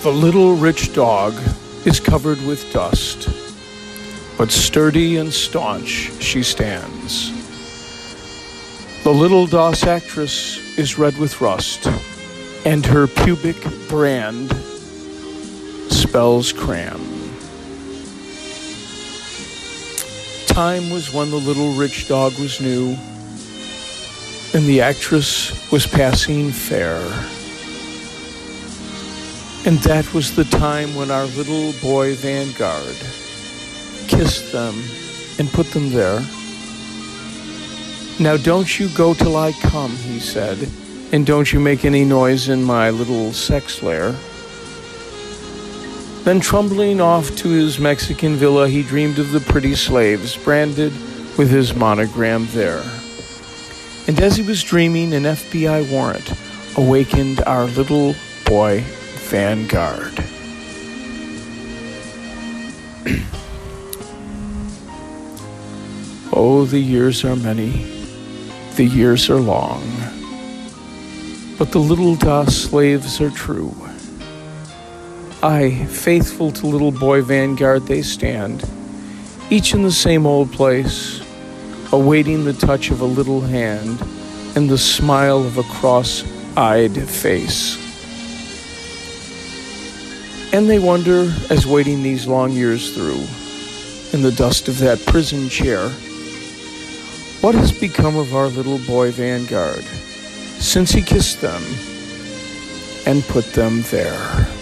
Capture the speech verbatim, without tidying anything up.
The little rich dog is covered with dust, but sturdy and staunch she stands. The little DOS actress is red with rust, and her pubic brand spells cram. Time was when the little rich dog was new, and the actress was passing fair. And that was the time when our little boy Vanguard kissed them and put them there. Now don't you go till I come, he said, and don't you make any noise in my little sex lair. Then trundling off to his Mexican villa, he dreamed of the pretty slaves branded with his monogram there. And as he was dreaming, an F B I warrant awakened our little boy Vanguard. Oh, the years are many, the years are long, but the little DOS slaves are true. Aye, faithful to little boy Vanguard they stand, each in the same old place, awaiting the touch of a little hand and the smile of a cross-eyed face. And they wonder, as waiting these long years through, in the dust of that prison chair, what has become of our little boy Vanguard since he kissed them and put them there?